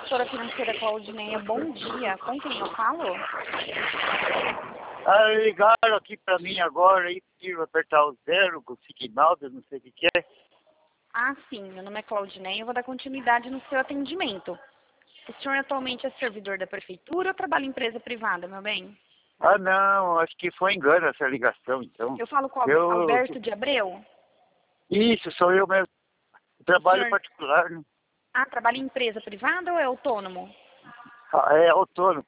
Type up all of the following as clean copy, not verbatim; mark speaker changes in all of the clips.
Speaker 1: Assessora financeira Claudineia, bom dia. Com quem eu falo?
Speaker 2: Ligaram aqui pra mim agora e pediram apertar o zero com o signal, eu não sei o que é.
Speaker 1: Ah, sim. Meu nome é Claudineia. Eu vou dar continuidade no seu atendimento. O senhor atualmente é servidor da prefeitura ou trabalha em empresa privada, meu bem?
Speaker 2: Não, acho que foi engano essa ligação, então.
Speaker 1: Eu falo com o
Speaker 2: Eu...
Speaker 1: Alberto de Abreu?
Speaker 2: Isso, sou eu mesmo.
Speaker 1: O
Speaker 2: Trabalho
Speaker 1: senhor...
Speaker 2: particular, né?
Speaker 1: Ah, trabalha em empresa privada ou é autônomo?
Speaker 2: É autônomo.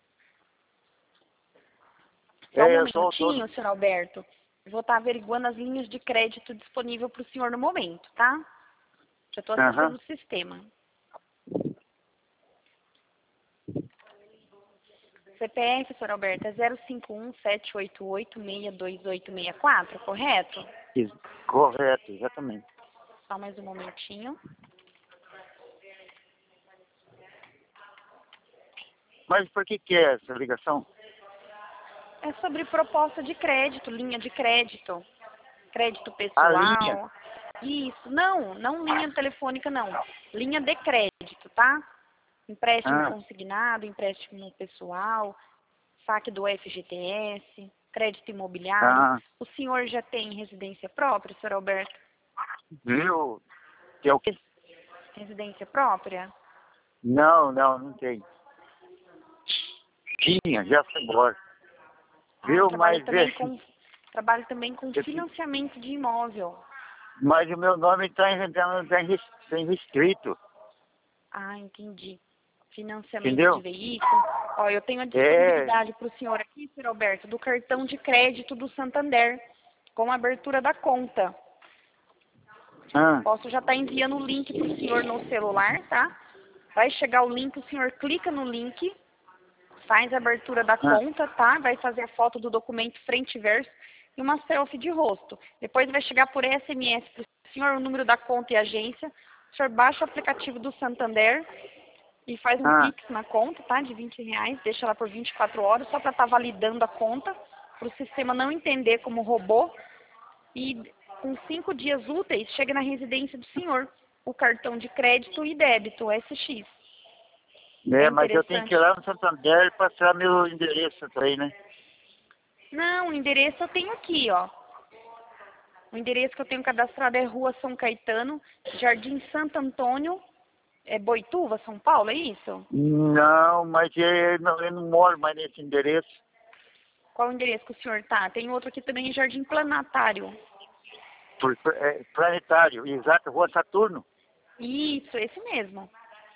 Speaker 1: Só um
Speaker 2: Eu sou
Speaker 1: momentinho,
Speaker 2: autônomo.
Speaker 1: senhor Alberto. Eu vou estar averiguando as linhas de crédito disponível para o senhor no momento, tá? Já estou acessando
Speaker 2: Aham.
Speaker 1: o sistema. CPF, senhor Alberto, é 051-788-62864, correto?
Speaker 2: Correto, exatamente.
Speaker 1: Só mais um momentinho.
Speaker 2: Mas por que é essa ligação?
Speaker 1: É sobre proposta de crédito, linha de crédito. Crédito
Speaker 2: A linha.
Speaker 1: pessoal. Isso, não linha telefônica, não. Linha de crédito, tá? Empréstimo
Speaker 2: Ah,
Speaker 1: consignado, empréstimo pessoal, saque do FGTS, crédito imobiliário.
Speaker 2: ah,
Speaker 1: O senhor já tem residência própria, senhor Alberto?
Speaker 2: viu? Que é o que?
Speaker 1: Residência própria?
Speaker 2: Não tem. Tinha, já foi embora.
Speaker 1: Ah,
Speaker 2: Viu? Mas,
Speaker 1: trabalho também com financiamento de imóvel.
Speaker 2: mas o meu nome está em restrito.
Speaker 1: Ah, entendi. Financiamento de
Speaker 2: Entendeu?
Speaker 1: veículo. Ó, eu tenho a
Speaker 2: É.
Speaker 1: disponibilidade para o senhor aqui, senhor Alberto, do cartão de crédito do Santander, com a abertura da conta.
Speaker 2: Ah,
Speaker 1: Posso já estar enviando o link para o senhor no celular, tá? Vai chegar o link, o senhor clica no link, faz a abertura da
Speaker 2: ah,
Speaker 1: conta, tá? Vai fazer a foto do documento frente e verso e uma selfie de rosto. Depois vai chegar por SMS para o senhor o número da conta e agência. O senhor baixa o aplicativo do Santander e faz um
Speaker 2: ah,
Speaker 1: Pix na conta, tá? De R$ 20, deixa ela por 24 horas, só para estar validando a conta, para o sistema não entender como robô. E com 5 dias úteis, chega na residência do senhor o cartão de crédito e débito, o SX. É
Speaker 2: mas eu tenho que ir
Speaker 1: interessante.
Speaker 2: lá no Santander e passar meu endereço também, né?
Speaker 1: Não, o endereço eu tenho aqui, ó. O endereço que eu tenho cadastrado é Rua São Caetano, Jardim Santo Antônio, Boituva, São Paulo, é isso?
Speaker 2: Não, mas eu não moro mais nesse endereço.
Speaker 1: Qual o endereço que o senhor tá? Tem outro aqui também, Jardim Planetário.
Speaker 2: Planetário, exato, Rua Saturno.
Speaker 1: Isso, esse mesmo.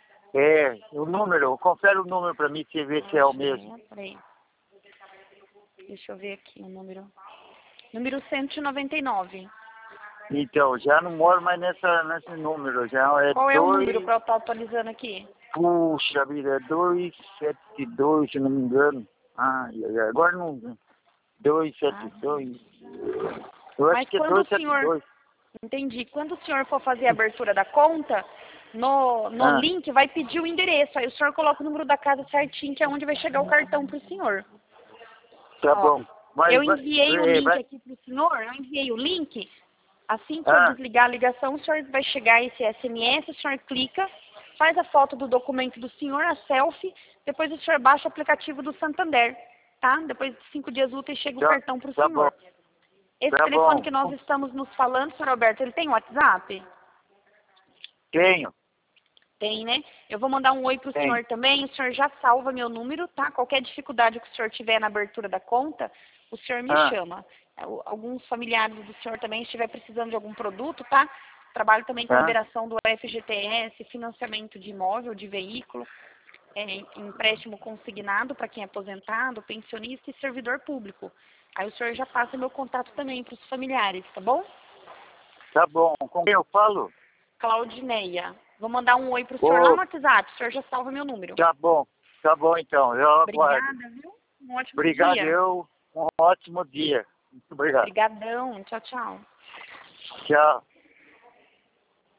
Speaker 2: O número, confere o número para mim, se ver se é o mesmo.
Speaker 1: Peraí. Deixa eu ver aqui o número. Número 199.
Speaker 2: Então, já não moro mais nesse número, já é
Speaker 1: Qual é o número
Speaker 2: 2,
Speaker 1: para eu estar atualizando aqui?
Speaker 2: puxa vida, é 272, se não me engano. Agora não,
Speaker 1: Ah, sim.
Speaker 2: 272, eu acho
Speaker 1: Mas
Speaker 2: que é
Speaker 1: quando o senhor...
Speaker 2: 272.
Speaker 1: Entendi. Quando o senhor for fazer a abertura da conta, no
Speaker 2: Ah,
Speaker 1: link vai pedir o endereço. Aí o senhor coloca o número da casa certinho, que é onde vai chegar o cartão para o senhor.
Speaker 2: tá
Speaker 1: Ó,
Speaker 2: bom. Vai,
Speaker 1: eu
Speaker 2: vai,
Speaker 1: enviei o
Speaker 2: vai,
Speaker 1: link
Speaker 2: vai.
Speaker 1: aqui para o senhor, eu enviei o link. Assim que o senhor
Speaker 2: Ah,
Speaker 1: desligar a ligação, o senhor vai chegar esse SMS, o senhor clica, faz a foto do documento do senhor, a selfie, depois o senhor baixa o aplicativo do Santander, tá? Depois de 5 dias úteis chega o
Speaker 2: tá,
Speaker 1: cartão para o
Speaker 2: tá bom,
Speaker 1: senhor. Esse
Speaker 2: tá
Speaker 1: telefone que
Speaker 2: bom.
Speaker 1: nós estamos nos falando, senhor Alberto, ele tem WhatsApp?
Speaker 2: Tenho,
Speaker 1: Tem, né? Eu vou mandar um oi para o
Speaker 2: tenho.
Speaker 1: senhor também, o senhor já salva meu número, tá? Qualquer dificuldade que o senhor tiver na abertura da conta, o senhor me
Speaker 2: Ah,
Speaker 1: chama. Alguns familiares do senhor também, se estiver precisando de algum produto, tá? Trabalho também com
Speaker 2: ah,
Speaker 1: liberação do FGTS, financiamento de imóvel, de veículo, empréstimo consignado para quem é aposentado, pensionista e servidor público. Aí o senhor já passa meu contato também para os familiares, tá bom?
Speaker 2: tá bom. Com quem eu falo?
Speaker 1: Claudineia. Vou mandar um oi para o senhor lá
Speaker 2: Ô,
Speaker 1: no WhatsApp, o senhor já salva meu número.
Speaker 2: tá bom então, eu aguardo.
Speaker 1: Obrigada, viu? Um ótimo
Speaker 2: Obrigado,
Speaker 1: dia.
Speaker 2: um ótimo dia. Muito obrigado.
Speaker 1: Obrigadão. Tchau, tchau.
Speaker 2: Tchau.